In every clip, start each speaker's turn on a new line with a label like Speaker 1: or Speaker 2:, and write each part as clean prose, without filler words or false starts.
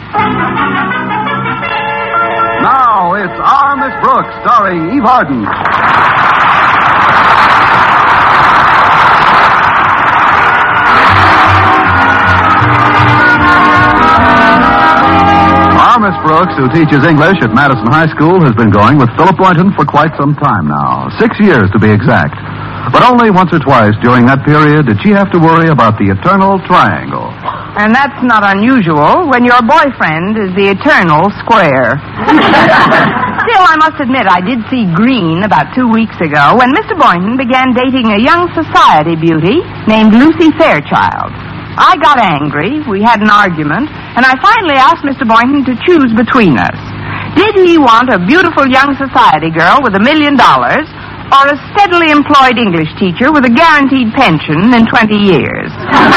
Speaker 1: Now it's Our Miss Brooks, starring Eve Arden. Our Miss Brooks, who teaches English at Madison High School, has been going with Philip Boynton for quite some time now. 6 years, to be exact. But only once or twice during that period did she have to worry about the eternal triangle.
Speaker 2: And that's not unusual when your boyfriend is the eternal square. Still, I must admit, I did see green about 2 weeks ago when Mr. Boynton began dating a young society beauty named Lucy Fairchild. I got angry, we had an argument, and I finally asked Mr. Boynton to choose between us. Did he want a beautiful young society girl with $1 million, or a steadily employed English teacher with a guaranteed pension in 20 years?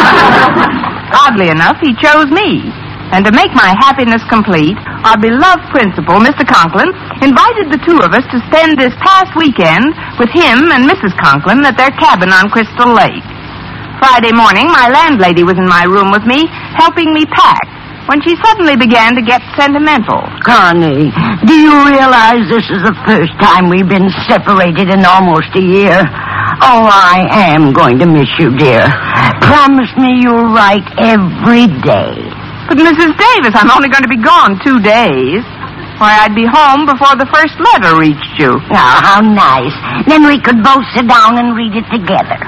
Speaker 2: Oddly enough, he chose me. And to make my happiness complete, our beloved principal, Mr. Conklin, invited the two of us to spend this past weekend with him and Mrs. Conklin at their cabin on Crystal Lake. Friday morning, my landlady was in my room with me, helping me pack, when she suddenly began to get sentimental.
Speaker 3: Connie, do you realize this is the first time we've been separated in almost a year? Oh, I am going to miss you, dear. Promise me you'll write every day.
Speaker 2: But, Mrs. Davis, I'm only going to be gone 2 days. Why, I'd be home before the first letter reached you.
Speaker 3: Oh, how nice. Then we could both sit down and read it together.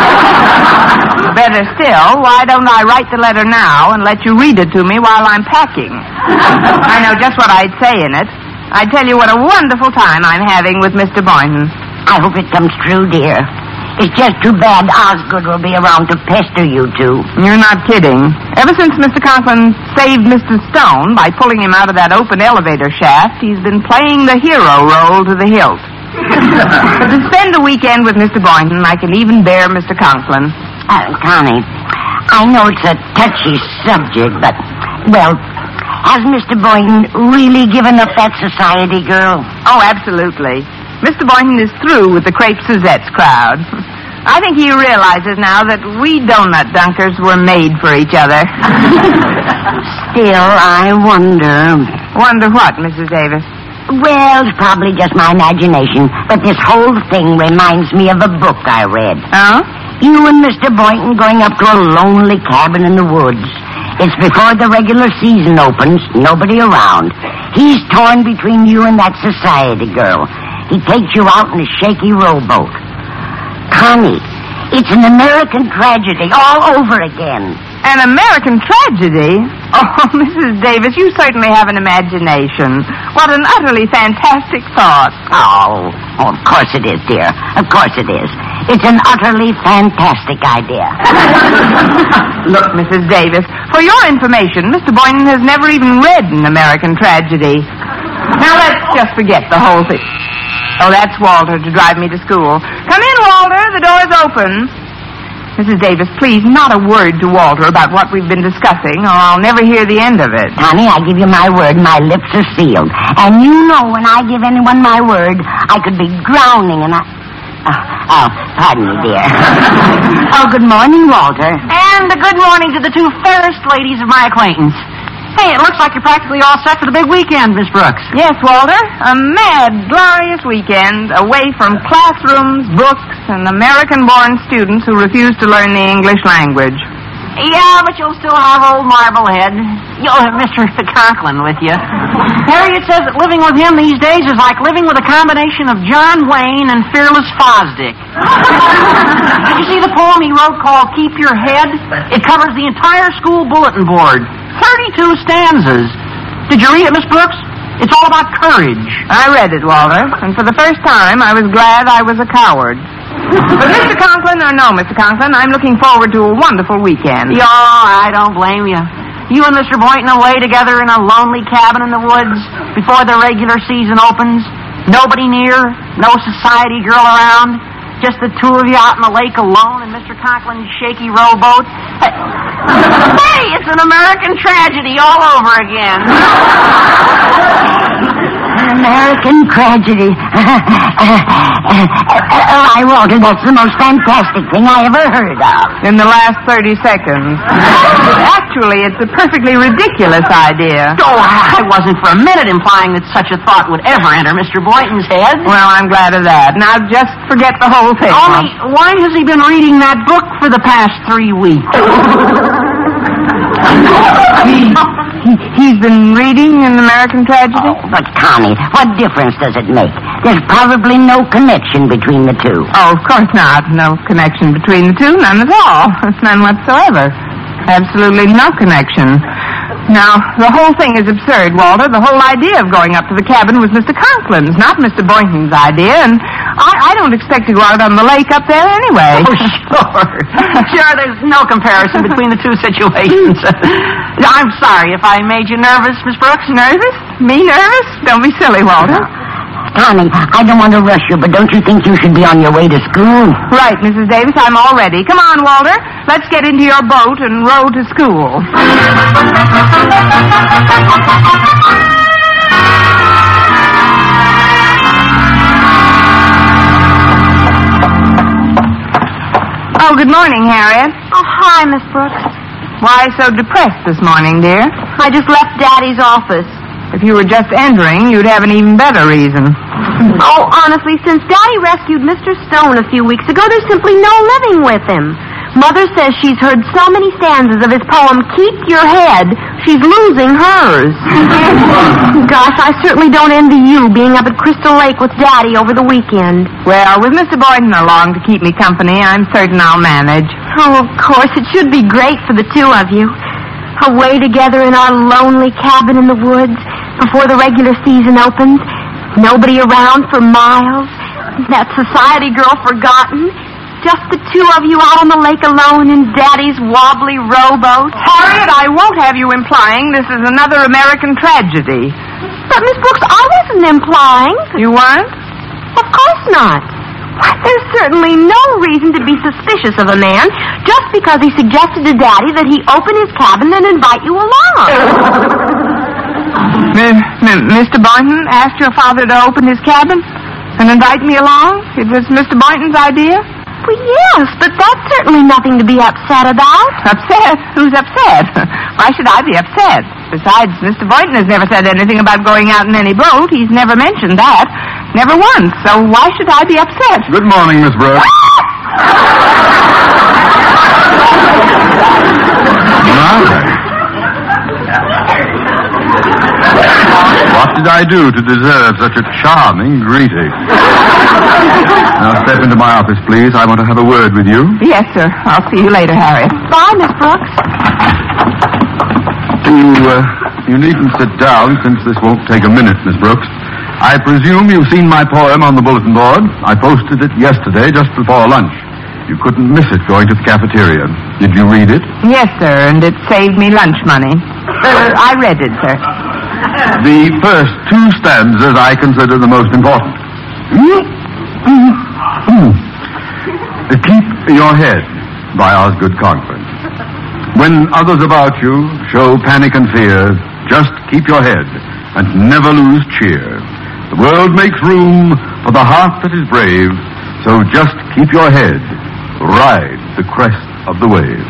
Speaker 2: Better still, why don't I write the letter now and let you read it to me while I'm packing? I know just what I'd say in it. I'd tell you what a wonderful time I'm having with Mr. Boynton.
Speaker 3: I hope it comes true, dear. It's just too bad Osgood will be around to pester you two.
Speaker 2: You're not kidding. Ever since Mr. Conklin saved Mr. Stone by pulling him out of that open elevator shaft, he's been playing the hero role to the hilt. But to spend a weekend with Mr. Boynton, I can even bear Mr. Conklin.
Speaker 3: Connie, I know it's a touchy subject, but, well, has Mr. Boynton really given up that society girl?
Speaker 2: Oh, absolutely. Mr. Boynton is through with the Crepe Suzette's crowd. I think he realizes now that we donut dunkers were made for each other.
Speaker 3: Still, I wonder...
Speaker 2: Wonder what, Mrs. Davis?
Speaker 3: Well, it's probably just my imagination, but this whole thing reminds me of a book I read.
Speaker 2: Oh?
Speaker 3: You and Mr. Boynton going up to a lonely cabin in the woods. It's before the regular season opens, nobody around. He's torn between you and that society girl. He takes you out in a shaky rowboat. Connie, it's an American tragedy all over again.
Speaker 2: An American tragedy? Oh, Mrs. Davis, you certainly have an imagination. What an utterly fantastic thought.
Speaker 3: Oh, of course it is, dear. Of course it is. It's an utterly fantastic idea.
Speaker 2: Look, Mrs. Davis, for your information, Mr. Boynton has never even read an American tragedy. Now let's just forget the whole thing. Oh, that's Walter to drive me to school. Come in, Walter. The door's open. Mrs. Davis, please, not a word to Walter about what we've been discussing, or I'll never hear the end of it.
Speaker 3: Honey, I give you my word, my lips are sealed. And you know when I give anyone my word, I could be drowning and pardon me, dear. Oh, good morning, Walter.
Speaker 4: And a good morning to the two fairest ladies of my acquaintance. Hey, it looks like you're practically all set for the big weekend, Miss Brooks.
Speaker 2: Yes, Walter. A mad, glorious weekend away from classrooms, books, and American-born students who refuse to learn the English language.
Speaker 4: Yeah, but you'll still have old Marblehead. You'll have Mr. Conklin with you. Harriet says that living with him these days is like living with a combination of John Wayne and Fearless Fosdick. Did you see the poem he wrote called Keep Your Head? It covers the entire school bulletin board. 32 stanzas. Did you read it, Miss Brooks? It's all about courage.
Speaker 2: I read it, Walter, and for the first time I was glad I was a coward. But Mr. Conklin, or no, Mr. Conklin, I'm looking forward to a wonderful weekend.
Speaker 4: Yo, I don't blame you. You and Mr. Boynton away together in a lonely cabin in the woods before the regular season opens. Nobody near, no society girl around. Just the two of you out in the lake alone in Mr. Conklin's shaky rowboat. Hey, it's an American tragedy all over again.
Speaker 3: American Tragedy. Why, Walter, that's the most fantastic thing I ever heard of.
Speaker 2: In the last 30 seconds. Actually, it's a perfectly ridiculous idea.
Speaker 4: Oh, I wasn't for a minute implying that such a thought would ever enter Mr. Boynton's head.
Speaker 2: Well, I'm glad of that. Now, just forget the whole thing.
Speaker 4: Only, why has he been reading that book for the past 3 weeks?
Speaker 2: He's been reading an American Tragedy?
Speaker 3: Oh, but Connie, what difference does it make? There's probably no connection between the two.
Speaker 2: Oh, of course not. No connection between the two. None at all. None whatsoever. Absolutely no connection. Now, the whole thing is absurd, Walter. The whole idea of going up to the cabin was Mr. Conklin's, not Mr. Boynton's idea, and I don't expect to go out on the lake up there anyway.
Speaker 4: Oh, sure. Sure, there's no comparison between the two situations. I'm sorry if I made you nervous, Miss Brooks.
Speaker 2: Nervous? Me nervous? Don't be silly, Walter.
Speaker 3: Connie, I don't want to rush you, but don't you think you should be on your way to school?
Speaker 2: Right, Mrs. Davis, I'm all ready. Come on, Walter. Let's get into your boat and row to school. Oh, good morning, Harriet.
Speaker 5: Oh, hi, Miss Brooks.
Speaker 2: Why so depressed this morning, dear?
Speaker 5: I just left Daddy's office.
Speaker 2: If you were just entering, you'd have an even better reason.
Speaker 5: Oh, honestly, since Daddy rescued Mr. Stone a few weeks ago, there's simply no living with him. Mother says she's heard so many stanzas of his poem, Keep Your Head, she's losing hers. Gosh, I certainly don't envy you being up at Crystal Lake with Daddy over the weekend.
Speaker 2: Well, with Mr. Boynton along to keep me company, I'm certain I'll manage.
Speaker 5: Oh, of course, it should be great for the two of you. Away together in our lonely cabin in the woods before the regular season opens. Nobody around for miles. That society girl forgotten. Just the two of you out on the lake alone in Daddy's wobbly rowboat.
Speaker 2: Harriet, I won't have you implying this is another American tragedy.
Speaker 5: But, Miss Brooks, I wasn't implying.
Speaker 2: You weren't?
Speaker 5: Of course not. Why, there's certainly no reason to be suspicious of a man just because he suggested to Daddy that he open his cabin and invite you along.
Speaker 2: Mr. Boynton asked your father to open his cabin and invite me along? It was Mr. Boynton's idea?
Speaker 5: Well, yes, but that's certainly nothing to be upset about.
Speaker 2: Upset? Who's upset? Why should I be upset? Besides, Mr. Boynton has never said anything about going out in any boat. He's never mentioned that. Never once. So why should I be upset?
Speaker 1: Good morning, Miss Brooks. What did I do to deserve such a charming greeting? Now step into my office, please. I want to have a word with you.
Speaker 2: Yes, sir. I'll see you later, Harriet.
Speaker 5: Bye, Miss Brooks.
Speaker 1: You needn't sit down, since this won't take a minute, Miss Brooks. I presume you've seen my poem on the bulletin board. I posted it yesterday, just before lunch. You couldn't miss it going to the cafeteria. Did you read it?
Speaker 2: Yes, sir, and it saved me lunch money. I read it, sir.
Speaker 1: The first two stanzas I consider the most important. Keep Your Head, by Osgood Conklin. When others about you show panic and fear, just keep your head and never lose cheer. The world makes room for the heart that is brave, so just keep your head. Ride the crest of the wave.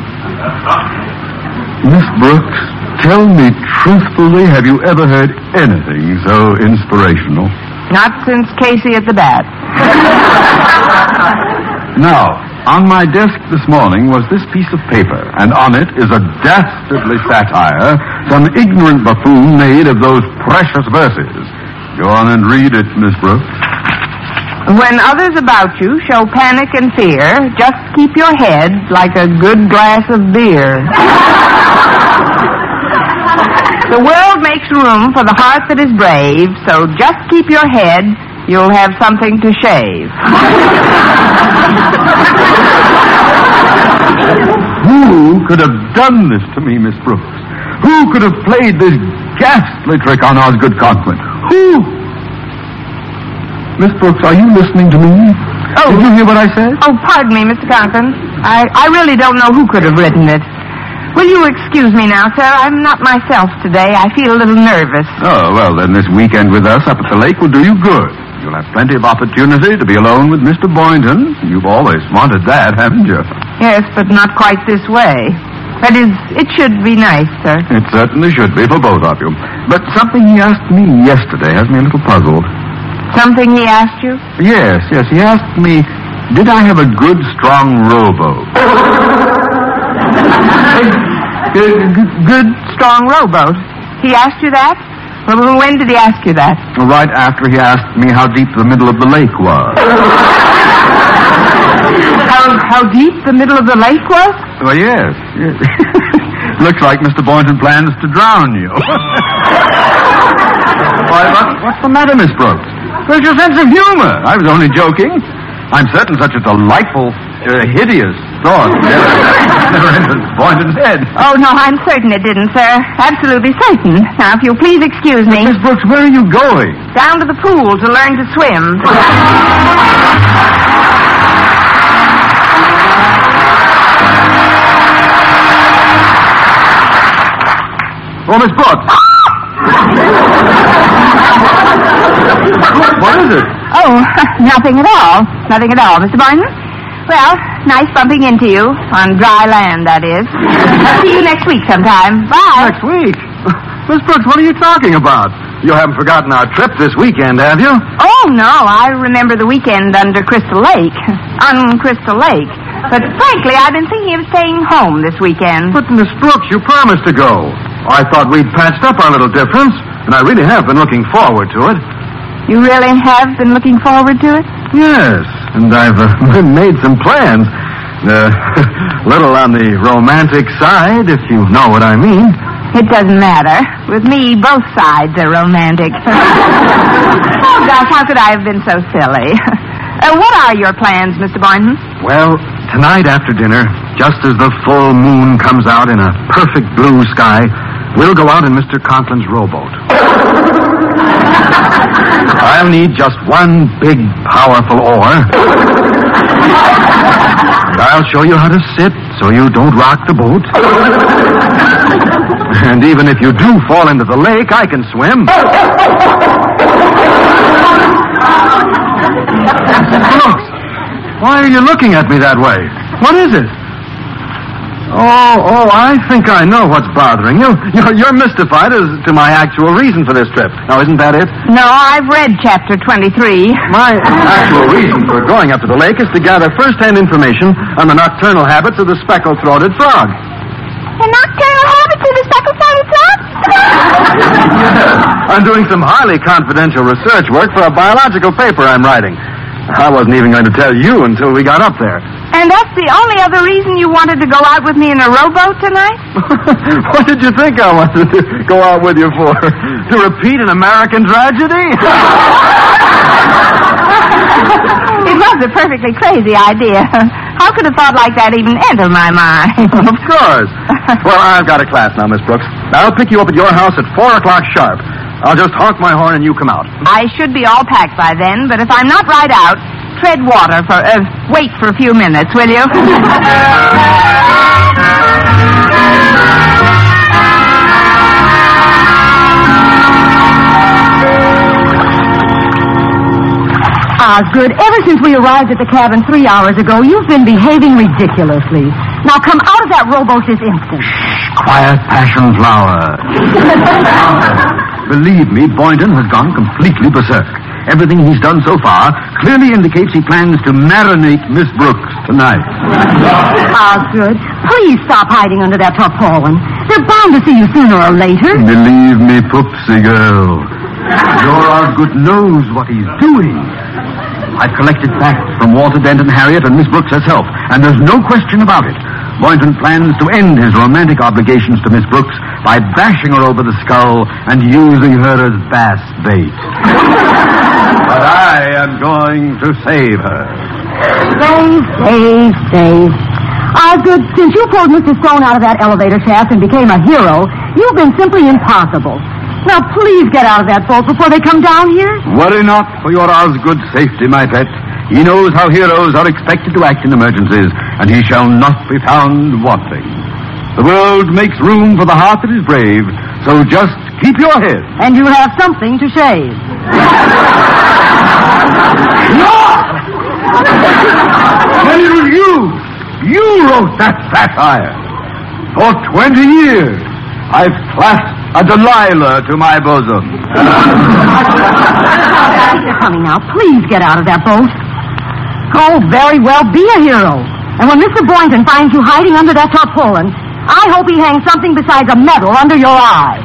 Speaker 1: Miss Brooks, tell me truthfully, have you ever heard anything so inspirational?
Speaker 2: Not since Casey at the bat.
Speaker 1: Now, on my desk this morning was this piece of paper, and on it is a dastardly satire some ignorant buffoon made of those precious verses. Go on and read it, Miss Brooks.
Speaker 2: When others about you show panic and fear, just keep your head like a good glass of beer. The world makes room for the heart that is brave, so just keep your head, you'll have something to shave.
Speaker 1: Who could have done this to me, Miss Brooks? Who could have played this ghastly trick on Osgood Conklin? Who? Miss Brooks, are you listening to me? Did you hear what I said?
Speaker 2: Oh, pardon me, Mr. Conklin. I really don't know who could have written it. Will you excuse me now, sir? I'm not myself today. I feel a little nervous.
Speaker 1: Oh, well, then this weekend with us up at the lake will do you good. You'll have plenty of opportunity to be alone with Mr. Boynton. You've always wanted that, haven't you?
Speaker 2: Yes, but not quite this way. That is, it should be nice, sir.
Speaker 1: It certainly should be for both of you. But something he asked me yesterday has me a little puzzled.
Speaker 2: Something he asked you?
Speaker 1: Yes. He asked me, did I have a good, strong rowboat?
Speaker 2: Good, strong rowboat. He asked you that? Well, when did he ask you that?
Speaker 1: Right after he asked me how deep the middle of the lake was.
Speaker 2: How deep the middle of the lake was?
Speaker 1: Well, yes. Looks like Mr. Boynton plans to drown you. Why, what's the matter, Miss Brooks? Where's your sense of humor? I was only joking. I'm certain such a delightful, hideous thought never entered Boynton's head.
Speaker 2: Oh, no, I'm certain it didn't, sir. Absolutely certain. Now, if you'll please excuse me.
Speaker 1: Miss Brooks, where are you going?
Speaker 2: Down to the pool to learn to swim.
Speaker 1: Oh, Miss Brooks. What is it?
Speaker 2: Oh, nothing at all. Nothing at all, Mr. Boynton. Well, nice bumping into you. On dry land, that is. See you next week sometime. Bye.
Speaker 1: Next week? Miss Brooks, what are you talking about? You haven't forgotten our trip this weekend, have you?
Speaker 2: Oh, no. I remember the weekend under Crystal Lake. On Crystal Lake. But frankly, I've been thinking of staying home this weekend.
Speaker 1: But, Miss Brooks, you promised to go. I thought we'd patched up our little difference, and I really have been looking forward to it.
Speaker 2: You really have been looking forward to it?
Speaker 1: Yes, and I've made some plans. Little on the romantic side, if you know what I mean.
Speaker 2: It doesn't matter. With me, both sides are romantic. Oh, gosh, how could I have been so silly? What are your plans, Mr. Boynton?
Speaker 1: Well, tonight after dinner, just as the full moon comes out in a perfect blue sky, we'll go out in Mr. Conklin's rowboat. I'll need just one big, powerful oar. And I'll show you how to sit so you don't rock the boat. And even if you do fall into the lake, I can swim. Brooks, why are you looking at me that way? What is it? Oh, I think I know what's bothering you. You're mystified as to my actual reason for this trip. Now, isn't that it?
Speaker 2: No, I've read chapter 23.
Speaker 1: My actual reason for going up to the lake is to gather first-hand information on the nocturnal habits of the speckled-throated frog.
Speaker 5: The nocturnal habits of the speckled-throated frog?
Speaker 1: I'm doing some highly confidential research work for a biological paper I'm writing. I wasn't even going to tell you until we got up there.
Speaker 2: And that's the only other reason you wanted to go out with me in a rowboat tonight?
Speaker 1: What did you think I wanted to go out with you for? To repeat an American tragedy?
Speaker 2: It was a perfectly crazy idea. How could a thought like that even enter my mind?
Speaker 1: Of course. Well, I've got a class now, Miss Brooks. I'll pick you up at your house at 4 o'clock sharp. I'll just honk my horn and you come out.
Speaker 2: I should be all packed by then, but if I'm not right out, tread water for, wait for a few minutes, will you?
Speaker 6: Osgood, ever since we arrived at the cabin 3 hours ago, you've been behaving ridiculously. Now come out of that rowboat this instant.
Speaker 1: Quiet, passion flower. Believe me, Boynton has gone completely berserk. Everything he's done so far clearly indicates he plans to marinate Miss Brooks tonight.
Speaker 6: Osgood, please stop hiding under that tarpaulin. They're bound to see you sooner or later.
Speaker 1: Believe me, Poopsie girl, your Osgood knows what he's doing. I've collected facts from Walter Dent and Harriet and Miss Brooks herself, and there's no question about it. Boynton plans to end his romantic obligations to Miss Brooks by bashing her over the skull and using her as bass bait. But I am going to save her.
Speaker 6: Save. Osgood, since you pulled Mr. Stone out of that elevator shaft and became a hero, you've been simply impossible. Now, please get out of that boat before they come down here.
Speaker 1: Worry not for your Osgood's safety, my pet. He knows how heroes are expected to act in emergencies, and he shall not be found wanting. The world makes room for the heart that is brave, so just keep your head.
Speaker 6: And you have something to shave.
Speaker 1: No! Then it was you! You wrote that satire. For 20 years, I've clasped a Delilah to my bosom.
Speaker 6: Honey, now, please get out of that boat. Oh, very well, be a hero. And when Mr. Boynton finds you hiding under that tarpaulin, I hope he hangs something besides a medal under your eye.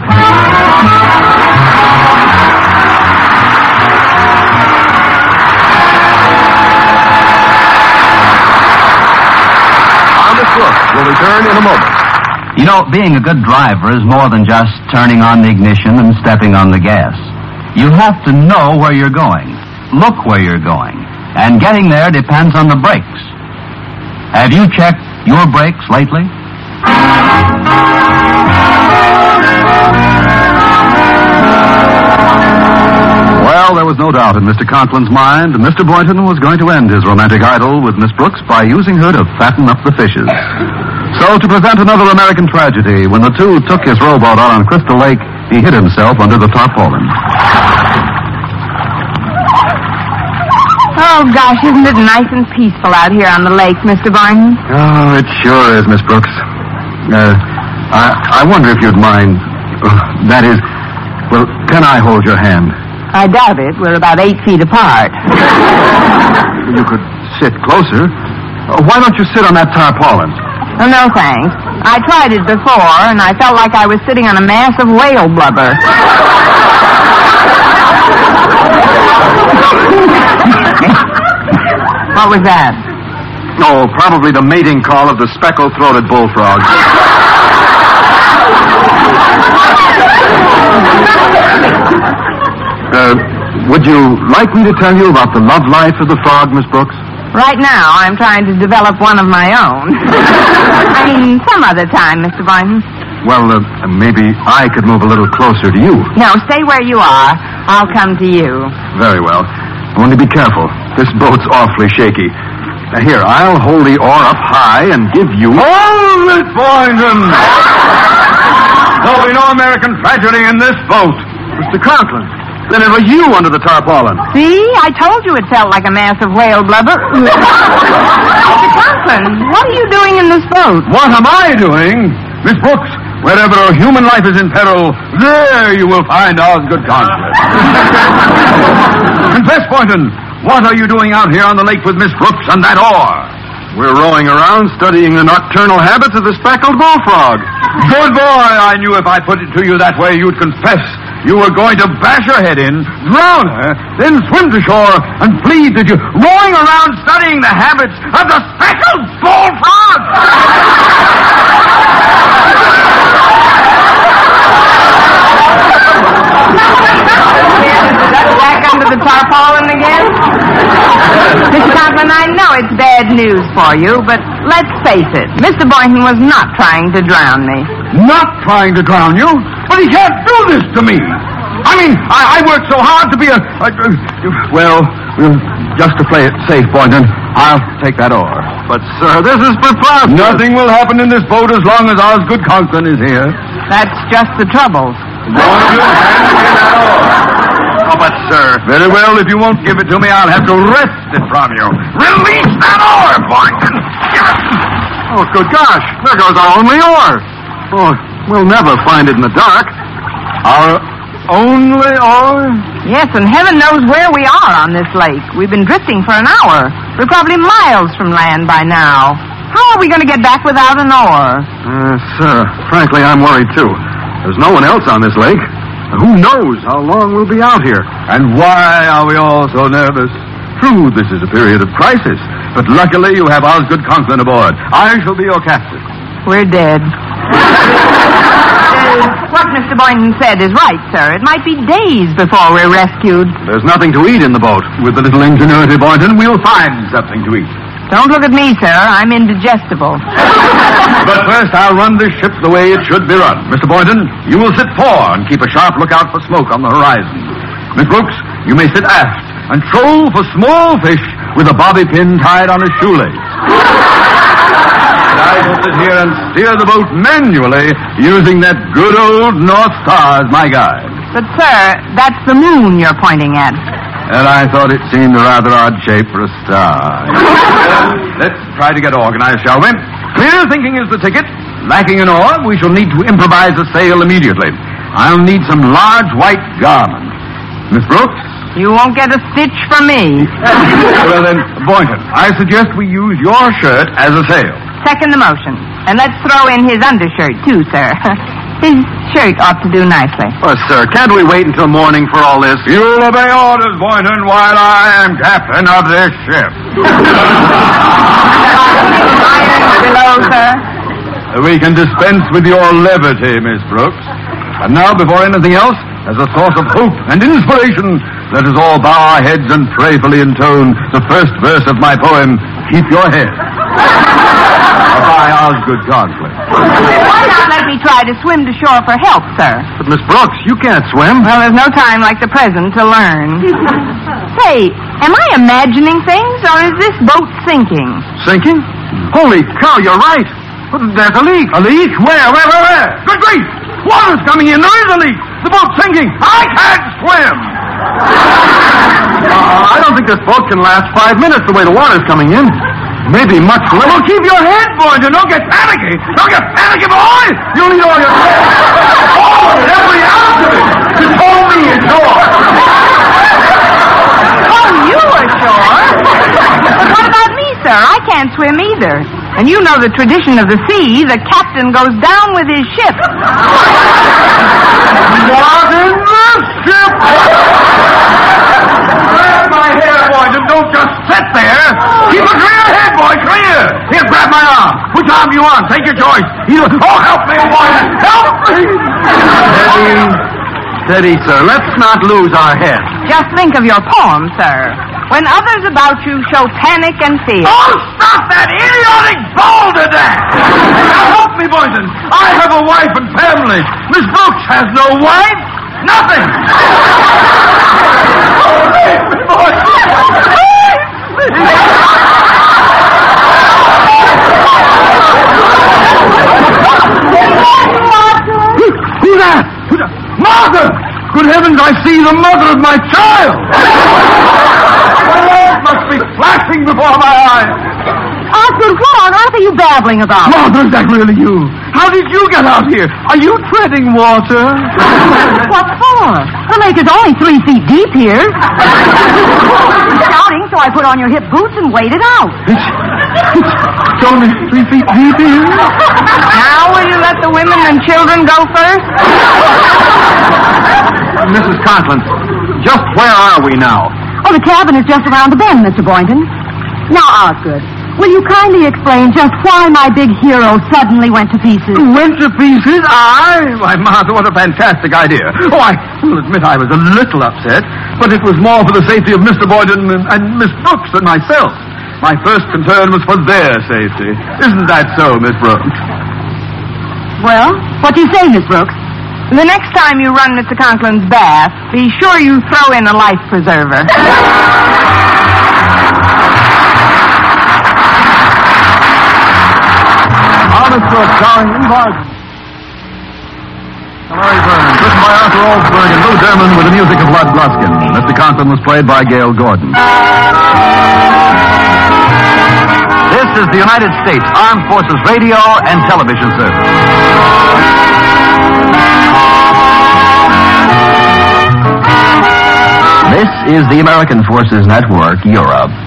Speaker 1: Honest Look will return in a moment.
Speaker 7: You know, being a good driver is more than just turning on the ignition and stepping on the gas. You have to know where you're going, look where you're going, and getting there depends on the brakes. Have you checked your brakes lately?
Speaker 1: Well, there was no doubt in Mr. Conklin's mind Mr. Boynton was going to end his romantic idyll with Miss Brooks by using her to fatten up the fishes. So, to present another American tragedy, when the two took his rowboat out on Crystal Lake, he hid himself under the tarpaulin.
Speaker 2: Oh, gosh, isn't it nice and peaceful out here on the lake, Mr. Boynton?
Speaker 1: Oh, it sure is, Miss Brooks. I wonder if you'd mind. That is, well, can I hold your hand?
Speaker 2: I doubt it. We're about 8 feet apart.
Speaker 1: You could sit closer. Why don't you sit on that tarpaulin?
Speaker 2: Oh, no, thanks. I tried it before, and I felt like I was sitting on a mass of whale blubber. What was that?
Speaker 1: Oh, probably the mating call of the speckled-throated bullfrog. Would you like me to tell you about the love life of the frog, Miss Brooks?
Speaker 2: Right now, I'm trying to develop one of my own. I mean, some other time, Mr. Boynton.
Speaker 1: Well, maybe I could move a little closer to you.
Speaker 2: No, stay where you are. I'll come to you.
Speaker 1: Very well. Only be careful. This boat's awfully shaky. Now, here, I'll hold the oar up high and give you... Hold it, Boynton! There'll be no American tragedy in this boat. Mr. Conklin, then it was you under the tarpaulin.
Speaker 2: See? I told you it felt like a mass of whale blubber. Mr. Conklin, what are you doing in this boat?
Speaker 1: What am I doing? Miss Brooks, wherever a human life is in peril, there you will find Osgood Conklin. Confess, Boynton, what are you doing out here on the lake with Miss Brooks and that oar? We're rowing around studying the nocturnal habits of the speckled bullfrog. Good boy, I knew if I put it to you that way, you'd confess you were going to bash her head in, drown her, then swim to shore and plead that you're rowing around studying the habits of the speckled bullfrog.
Speaker 2: Back under the tarpaulin again? Mr. Conklin, I know it's bad news for you, but let's face it, Mr. Boynton was not trying to drown me.
Speaker 1: Not trying to drown you? But he can't do this to me. I mean, I worked so hard to be well, just to play it safe, Boynton, I'll take that oar. But, sir, this is preposterous. Nothing will happen in this boat as long as Osgood Conklin is here.
Speaker 2: That's just the trouble.
Speaker 1: Won't you hand me that oar? Oh, but, sir... Very well, if you won't give it to me, I'll have to wrest it from you. Release that oar, Boynton! Oh, good gosh, there goes our only oar. Oh, we'll never find it in the dark. Our only oar?
Speaker 2: Yes, and heaven knows where we are on this lake. We've been drifting for an hour. We're probably miles from land by now. How are we going to get back without an oar?
Speaker 1: Sir, frankly, I'm worried, too. There's no one else on this lake. Who knows how long we'll be out here? And why are we all so nervous? True, this is a period of crisis, but luckily you have Osgood Conklin aboard. I shall be your captain.
Speaker 2: We're dead. What Mr. Boynton said is right, sir. It might be days before we're rescued.
Speaker 1: There's nothing to eat in the boat. With a little ingenuity, Boynton, we'll find something to eat.
Speaker 2: Don't look at me, sir. I'm indigestible.
Speaker 1: But first, I'll run this ship the way it should be run. Mr. Boynton, you will sit fore and keep a sharp lookout for smoke on the horizon. Miss Brooks, you may sit aft and troll for small fish with a bobby pin tied on a shoelace. And I I shall sit here and steer the boat manually using that good old North Star as my guide.
Speaker 2: But, sir, that's the moon you're pointing at.
Speaker 1: And I thought it seemed a rather odd shape for a star. Let's try to get organized, shall we? Clear thinking is the ticket. Lacking an oar, we shall need to improvise a sail immediately. I'll need some large white garment. Miss Brooks?
Speaker 2: You won't get a stitch from me.
Speaker 1: Well then, Boynton, I suggest we use your shirt as a sail.
Speaker 2: Second the motion. And let's throw in his undershirt, too, sir. His shirt ought to do nicely.
Speaker 1: Oh, sir, can't we wait until morning for all this? You'll obey orders, Boynton, while I am captain of this ship.
Speaker 2: Iron below, sir.
Speaker 1: We can dispense with your levity, Miss Brooks. And now, before anything else, as a source of hope and inspiration, let us all bow our heads and prayerfully intone the first verse of my poem, Keep Your Head. By Osgood Cogswell.
Speaker 2: Why not let me try to swim to shore for help, sir?
Speaker 1: But, Miss Brooks, you can't swim.
Speaker 2: Well, there's no time like the present to learn. Say, am I imagining things, or is this boat sinking?
Speaker 1: Sinking? Holy cow, you're right. There's a leak. A leak? Where? Good grief! Water's coming in. There is a leak. The boat's sinking. I can't swim. I don't think this boat can last 5 minutes the way the water's coming in. Maybe much less. Well, keep your head, Boynton. Don't get panicky. Don't get panicky, boy. You'll need all your all of it, every ounce of it. You told me ashore.
Speaker 2: Oh, you ashore? But what about me, sir? I can't swim either. And you know the tradition of the sea. The captain goes down with his ship.
Speaker 1: Not in the ship. Grab my hair, Boynton. Don't just sit there. Keep a clear head, boy. Clear. Here, grab my arm. Which arm do you want? Take your choice. Oh, help me, Boynton. Help me. Steady, sir. Let's not lose our heads.
Speaker 2: Just think of your poem, sir. When others about you show panic and fear.
Speaker 1: Oh, stop that idiotic balderdash! Now help me, Boynton. I have a wife and family. Miss Brooks has no wife. Nothing. Oh, leave me, Boynton. Who's that? Martha! Good heavens, I see the mother of my child! My life must be flashing before my eyes.
Speaker 6: Osgood, what on earth are you babbling about?
Speaker 1: Martha, is that really you? How did you get out here? Are you treading water?
Speaker 6: What for? The lake is only 3 feet deep here. Shouting, so I put on your hip boots and waded out.
Speaker 1: It's only 3 feet deep here?
Speaker 2: Now will you let the women and children go first?
Speaker 1: Mrs. Conklin, just where are we now?
Speaker 6: Oh, the cabin is just around the bend, Mr. Boynton. Now, Osgood, will you kindly explain just why my big hero suddenly went to pieces?
Speaker 1: Went to pieces? Why, Martha, what a fantastic idea. Oh, I will admit I was a little upset, but it was more for the safety of Mr. Boynton and Miss Brooks than myself. My first concern was for their safety. Isn't that so, Miss Brooks?
Speaker 6: Well, what do you say, Miss Brooks?
Speaker 2: The next time you run Mr. Conklin's bath, be sure you throw in a life preserver.
Speaker 1: Honest Brooks, starring in part. Larry Burns, written by Arthur Oldsberg and Lou Derman with the music of Lud Gluskin. Mr. Conklin was played by Gail Gordon. This is the United States Armed Forces Radio and Television Service. This is the American Forces Network, Europe.